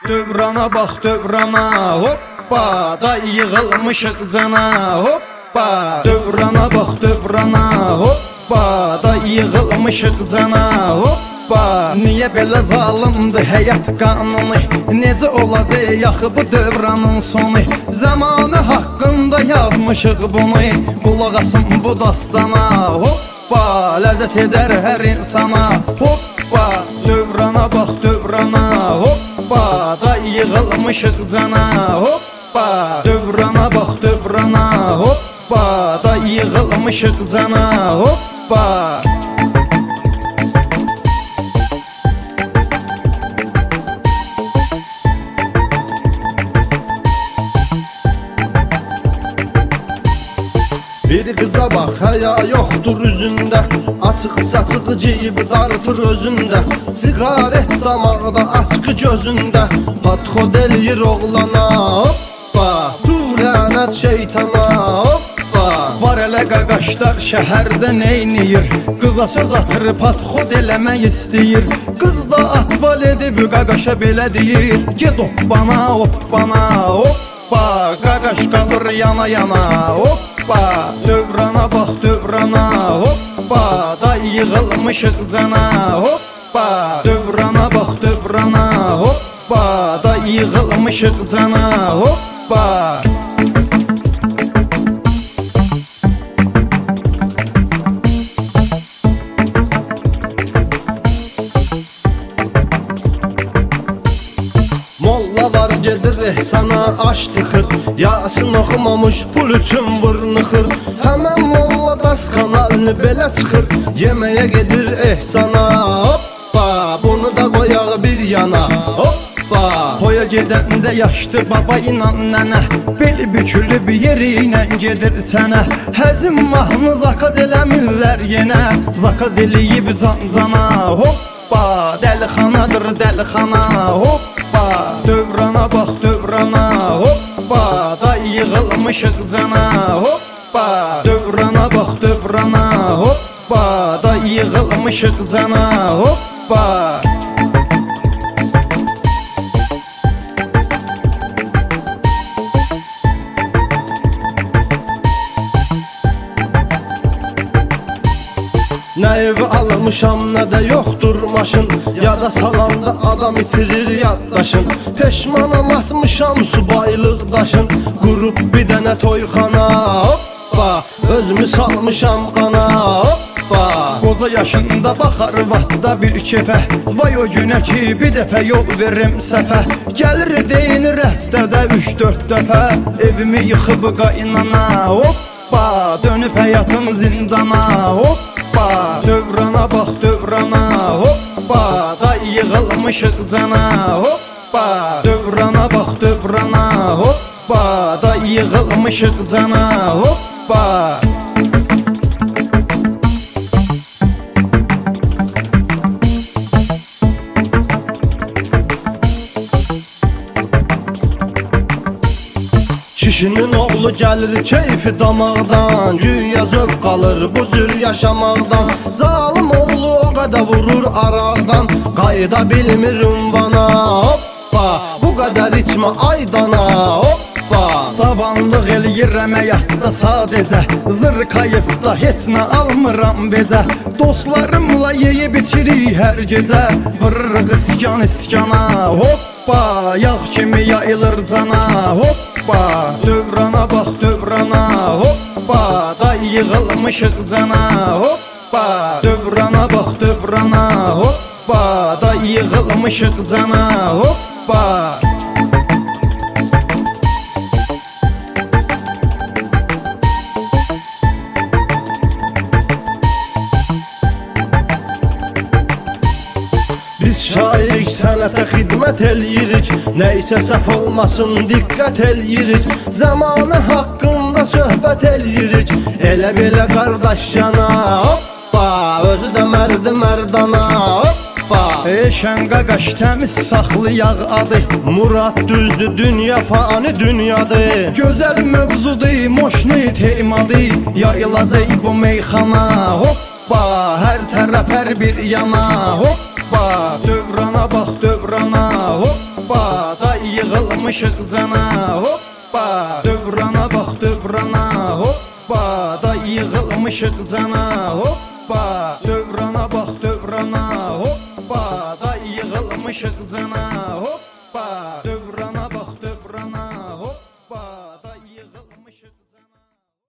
Dövrana bax dövrana, hoppa, da yığılmışıq cana, hoppa. Dövrana bax dövrana, hoppa, da yığılmışıq cana, hoppa. Niyə belə zalımdır həyat qanunu, necə olacaq yaxı bu dövranın sonu? Zamanı haqqında yazmışıq bunu, qulaq asın bu dastana, hoppa. Ləzzət edər hər insana, hoppa. Dövrana bax dövrana, hoppa, da yığılmışıq cana, hoppa. Dövrana bax dövrana, hoppa, da yığılmışıq cana, hoppa. Bir kıza bak, həya yoxdur üzündə, açıq saçıq geyib dartır özündə, sigaret damaqda, açqı gözündə, padxod eləyir oğlana, hoppa. Tu lənət şeytana, hoppa. Var elə qaqaşlar şəhərdə neyniyir, qıza söz atır, padxod eləmək istəyir. Qız da atval edib qaqaşa belə deyir, get hoppana, hoppana, hoppa. Qaqaş qalır yana yana, hoppa. Dövrana bax dövrana, hoppa, da yığılmışıq cana, hoppa. Dövrana bax dövrana, hoppa, da yığılmışıq cana, hoppa. Molla var gedir ehsana aş tıxır, Yasin oxumamış pul üçün vırnıxır. Həmən molla daskana əlini belə çıxır, yeməyə gedir ehsana, hoppa. Bunu da qoyaq bir yana, hoppa. Toya gedəndə yaşdı baba inan nənə, bel bükülüb yeri ilə gedir sənə. Həzim mahnı zakaz eləmirlər yenə, zakaz eləyib can-cana, hoppa. Dəlixanadır dəlixana, hoppa. Dövrana bax dövrana, hoppa, da yığılmışıq cana, hoppa. Dövrana bax dövrana, hoppa, da yığılmışıq cana, hoppa. Nə evi almışam, nə də yoxdur maşın, yada salanda adam itirir yaddaşın. Peşmanam atmışam subaylıq daşın, qurub bir dənə toyxana, hoppa. Özümü salmışam qana, hoppa. Qoca yaşında baxar vaxtda bir kefə, vay o günə ki bir dəfə yol verim səfə. Gəlir deyinir həftədə 3-4 dəfə, evimi yıxıb qaynana, hoppa. Dönüb həyatım zindana, hoppa. Dövrana bax dövrana, hoppa, da yığılmışıq cana, hoppa. Dövrana bax dövrana, hoppa, da yığılmışıq cana, hoppa. Kişinin oğlu gəlir keyfi damaqdan, güya zövq qalır bu cür yaşamaqdan. Zalim oğlu o qədər vurur araqdan, qayda bilmir ünvana, hoppa. Bu qədər içmə aydana, hoppa. Cavanlıq eləyirəm həyatda sadəcə, zırkayıfda heç nə almıram becə. Dostlarımla yeyib içirik hər gecə, vırırıq iskan iskana, hoppa. Yağ kimi yayılır cana, hoppa. Dövrana bax dövrana, hoppa, da yığılmışıq cana, hoppa. Dövrana bax dövrana, hoppa, da yığılmışıq cana, hoppa. Biz şairik, sənətə xidmət eləyirik, nəysə səhv olmasın diqqət eləyirik. Zamanı haqqında söhbət eləyirik, elə belə qardaş yana, hoppa. Özü də mərdi mərdana, hoppa. Eşən qaqaş təmiz saxlayaq adı, Murad düzdür dünya fani dünyadır. Gözəl mövzudur, moşnu teymadı, yayılacaq bu meyxana, hoppa. Hər tərəf hər bir yana, hoppa. Dövrana bax dövrana, hoppa. yığılmışıq cana. Hoppa, dövrana bax dövrana. Hoppa, da yığılmışıq cana. Hoppa, dövrana bax dövrana. Hoppa, da yığılmışıq cana. Hoppa.